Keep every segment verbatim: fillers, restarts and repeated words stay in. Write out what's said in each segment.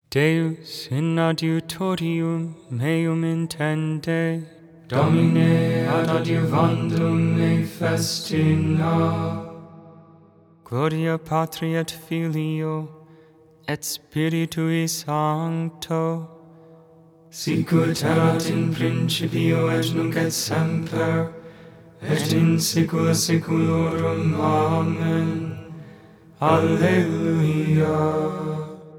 Deus in adiutorium meum intende, Domine ad adiuvandum me festina. Gloria Patri et Filio, et Spiritui Sancto, sicut erat in principio et nunc et semper, et in saecula saeculorum. Amen. Alleluia.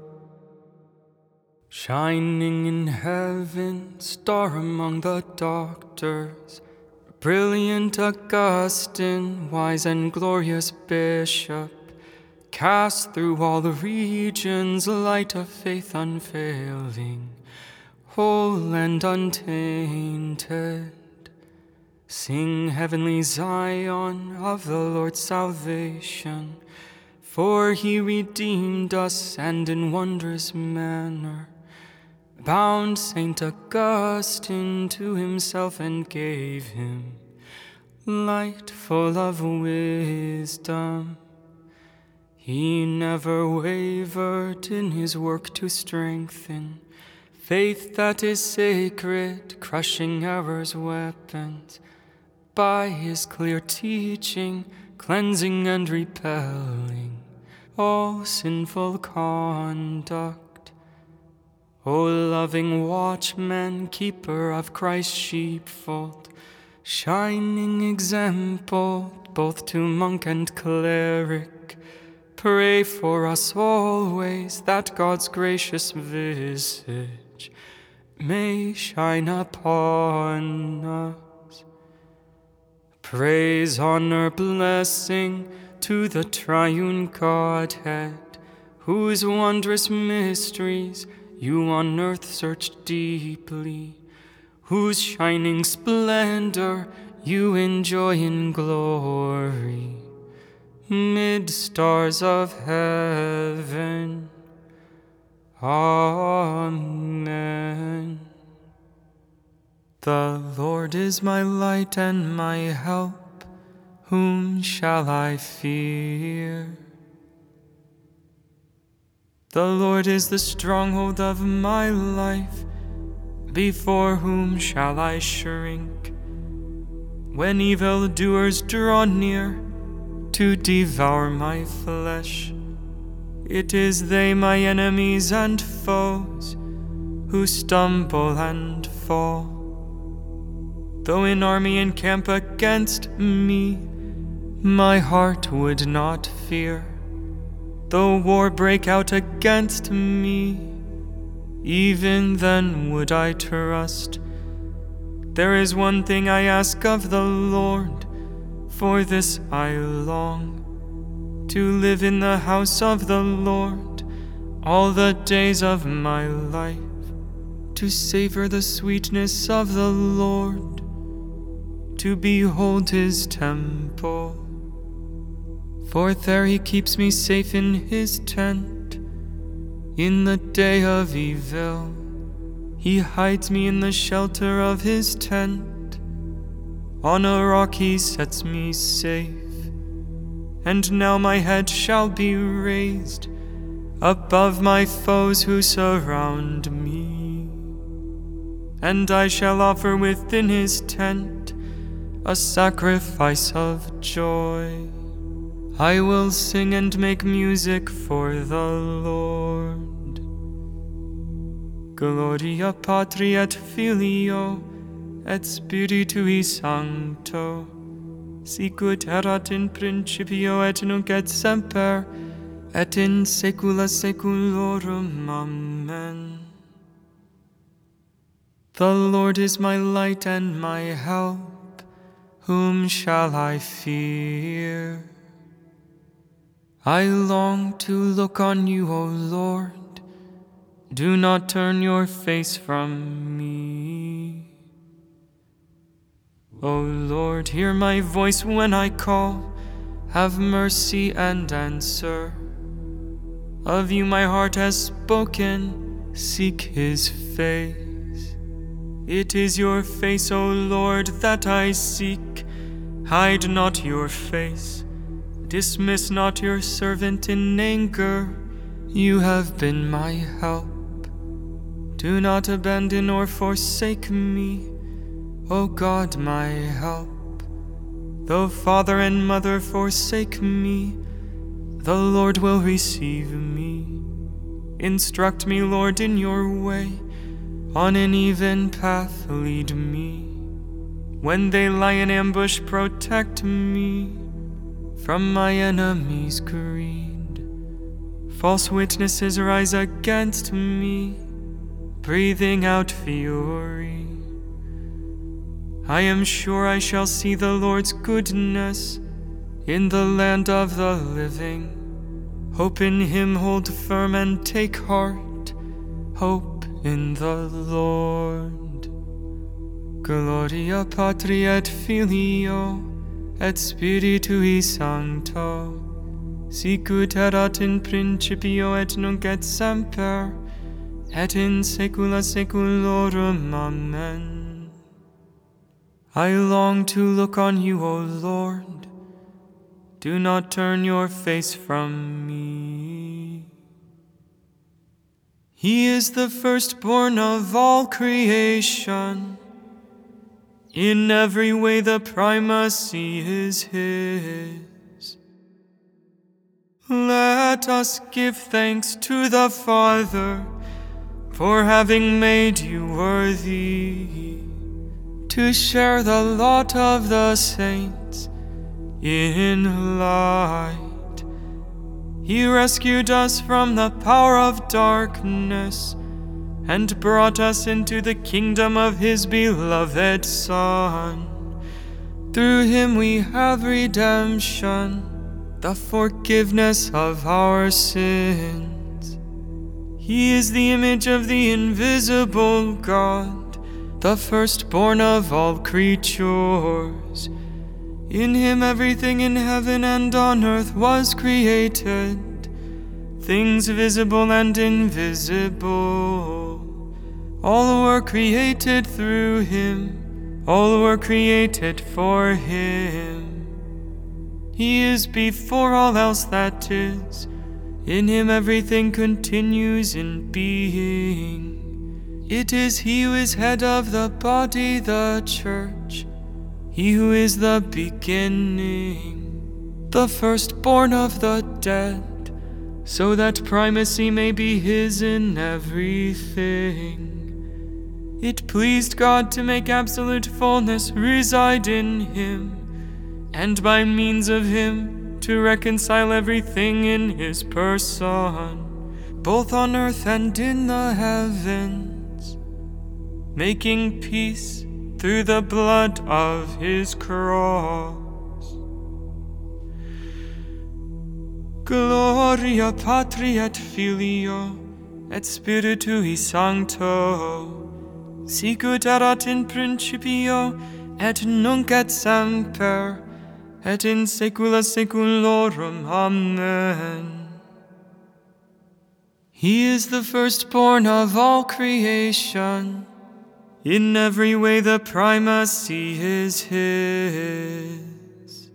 Shining in heaven, star among the doctors, brilliant Augustine, wise and glorious bishop, cast through all the regions light of faith unfailing, whole and untainted. Sing heavenly Zion of the Lord's salvation, for he redeemed us and in wondrous manner bound Saint Augustine to himself and gave him light full of wisdom. He never wavered in his work to strengthen faith that is sacred, crushing error's weapons by his clear teaching, cleansing and repelling all sinful conduct. O loving watchman, keeper of Christ's sheepfold, shining example both to monk and cleric, pray for us always that God's gracious visage may shine upon us. Praise, honor, blessing to the triune Godhead, whose wondrous mysteries you on earth searched deeply, whose shining splendor you enjoy in glory, mid stars of heaven. Amen. The Lord is my light and my help. Whom shall I fear? The Lord is the stronghold of my life. Before whom shall I shrink? When evildoers draw near to devour my flesh, it is they, my enemies and foes, who stumble and fall. Though an army encamp against me, my heart would not fear. Though war break out against me, even then would I trust. There is one thing I ask of the Lord, for this I long, to live in the house of the Lord all the days of my life, to savor the sweetness of the Lord, to behold his temple. For there he keeps me safe in his tent. In the day of evil, he hides me in the shelter of his tent. On a rock he sets me safe. And now my head shall be raised above my foes who surround me. And I shall offer within his tent a sacrifice of joy. I will sing and make music for the Lord. Gloria Patri et Filio et Spiritui Sancto, sicut erat in principio et nunc et semper, et in saecula saeculorum. Amen. The Lord is my light and my help. Whom shall I fear? I long to look on you, O Lord. Do not turn your face from me. O Lord, hear my voice when I call. Have mercy and answer. Of you my heart has spoken. Seek his face. It is your face, O Lord, that I seek. Hide not your face. Dismiss not your servant in anger. You have been my help. Do not abandon or forsake me, O God, my help. Though father and mother forsake me, the Lord will receive me. Instruct me, Lord, in your way. On an even path lead me. When they lie in ambush, protect me from my enemies' greed. False witnesses rise against me, breathing out fury. I am sure I shall see the Lord's goodness in the land of the living. Hope in him, hold firm and take heart. Hope in the Lord. Gloria Patri et Filio et Spiritui Sancto, sicut erat in principio et nunc et semper, et in saecula saeculorum. Amen. I long to look on you, O Lord. Do not turn your face from me. He is the firstborn of all creation. In every way the primacy is his. Let us give thanks to the Father for having made you worthy to share the lot of the saints in light. He rescued us from the power of darkness and brought us into the kingdom of his beloved Son. Through him we have redemption, the forgiveness of our sins. He is the image of the invisible God, the firstborn of all creatures. In him everything in heaven and on earth was created, things visible and invisible. All were created through him, all were created for him. He is before all else that is. In him everything continues in being. It is he who is head of the body, the church, he who is the beginning, the firstborn of the dead, so that primacy may be his in everything. It pleased God to make absolute fullness reside in him, and by means of him to reconcile everything in his person, both on earth and in the heavens, making peace through the blood of his cross. Gloria Patri et Filio et Spiritui Sancto, sicut erat in principio et nunc et semper, et in saecula saeculorum. Amen. He is the firstborn of all creation. In every way the primacy is his.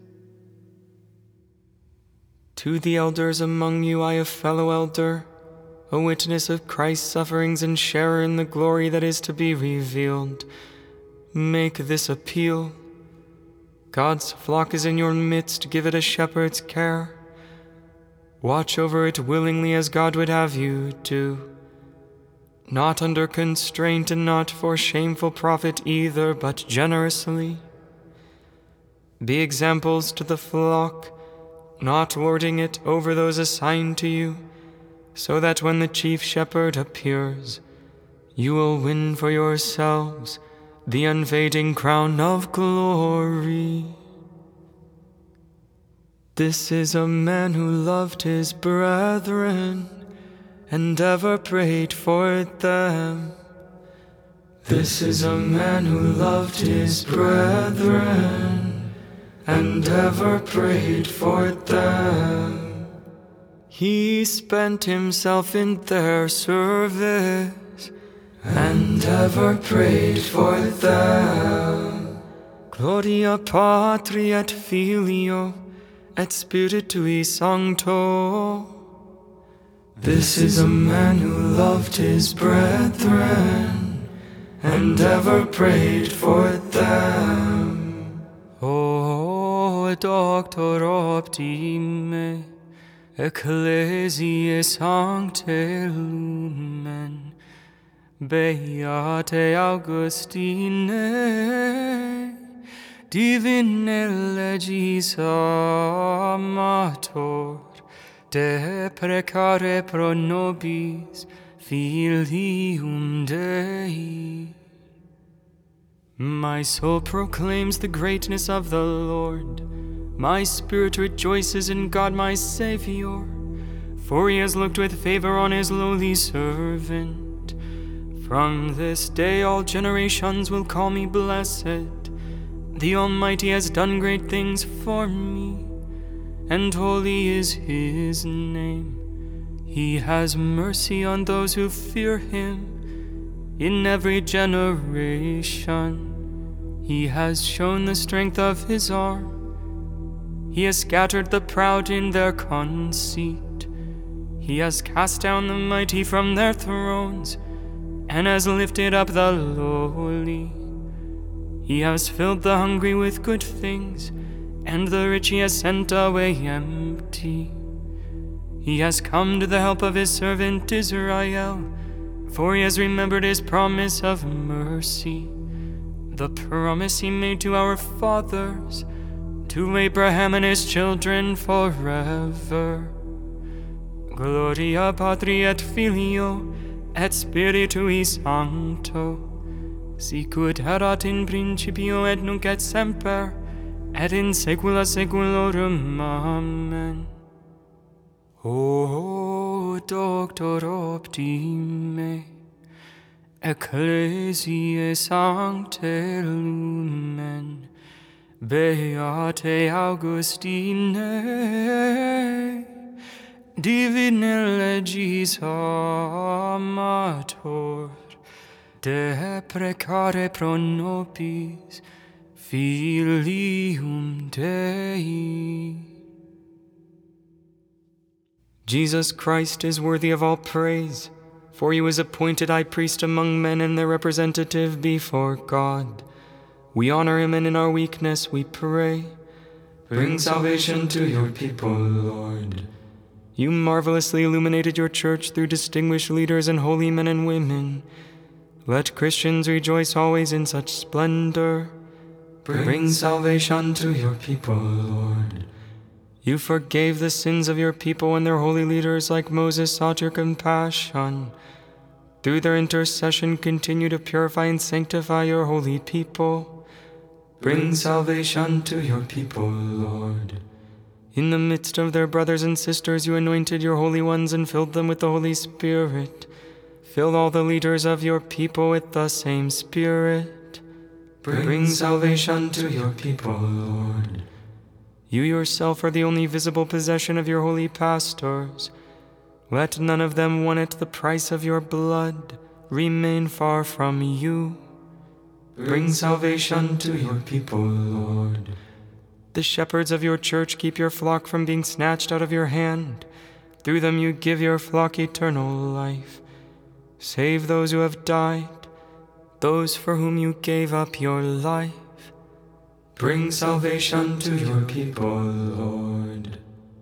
To the elders among you I, a fellow elder, a witness of Christ's sufferings and sharer in the glory that is to be revealed, make this appeal. God's flock is in your midst, give it a shepherd's care. Watch over it willingly as God would have you do, not under constraint and not for shameful profit either, but generously. Be examples to the flock, not lording it over those assigned to you, so that when the chief shepherd appears, you will win for yourselves the unfading crown of glory. This is a man who loved his brethren and ever prayed for them. This is a man who loved his brethren and ever prayed for them. He spent himself in their service and ever prayed for them. Gloria Patri et Filio et Spiritui Sancto, This is a man who loved his brethren, and ever prayed for them. O Doctor Optime, Ecclesiae Sancte Lumen, Beate Augustine, Divine Legis Amator, De precare pro nobis filium Dei. My soul proclaims the greatness of the Lord. My spirit rejoices in God my Savior, for he has looked with favor on his lowly servant. From this day all generations will call me blessed. The Almighty has done great things for me, and holy is his name. He has mercy on those who fear him in every generation. He has shown the strength of his arm. He has scattered the proud in their conceit. He has cast down the mighty from their thrones, and has lifted up the lowly. He has filled the hungry with good things, and the rich he has sent away empty. He has come to the help of his servant Israel, for he has remembered his promise of mercy, the promise he made to our fathers, to Abraham and his children forever. Gloria Patri et Filio et Spiritui Sancto, sicut erat in principio et nunc et semper, et in saecula saeculorum. Amen. O Doctor Optime, Ecclesiae Sancte Lumen, Beate Augustine, Divine Legis Amator, De precare pro nobis filium Dei. Jesus Christ is worthy of all praise, for he was appointed high priest among men and their representative before God. We honor him, and in our weakness we pray. Bring salvation to your people, Lord. You marvelously illuminated your church through distinguished leaders and holy men and women. Let Christians rejoice always in such splendor. Bring salvation to your people, Lord. You forgave the sins of your people, and their holy leaders like Moses sought your compassion. Through their intercession continue to purify and sanctify your holy people. Bring salvation to your people, Lord. In the midst of their brothers and sisters you anointed your holy ones and filled them with the Holy Spirit. Fill all the leaders of your people with the same Spirit. Bring salvation to your people, Lord. You yourself are the only visible possession of your holy pastors. Let none of them won at the price of your blood remain far from you. Bring salvation to your people, Lord. The shepherds of your church keep your flock from being snatched out of your hand. Through them you give your flock eternal life. Save those who have died, those for whom you gave up your life. Bring salvation to your people, Lord.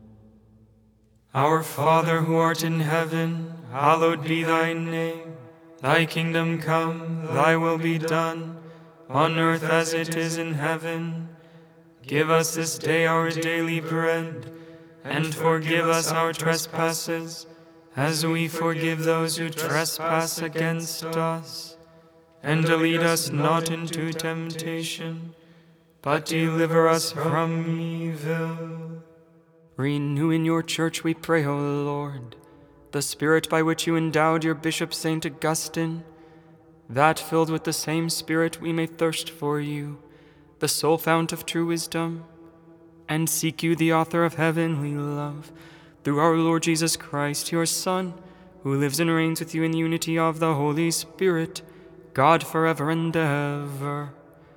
Our Father who art in heaven, hallowed be thy name. Thy kingdom come, thy will be done, on earth as it is in heaven. Give us this day our daily bread, and forgive us our trespasses, as we forgive those who trespass against us. And lead us not into temptation, but deliver us from evil. Renew in your church, we pray, O Lord, the spirit by which you endowed your Bishop Saint Augustine, that filled with the same Spirit we may thirst for you, the sole fount of true wisdom, and seek you, the author of heavenly love, through our Lord Jesus Christ, your Son, who lives and reigns with you in the unity of the Holy Spirit, God forever and ever.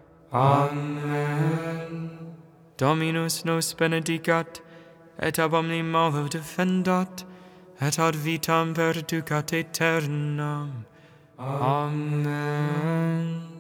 Amen. Dominus nos benedicat, et ab omni malo defendat, et ad vitam perducat aeternam. Amen.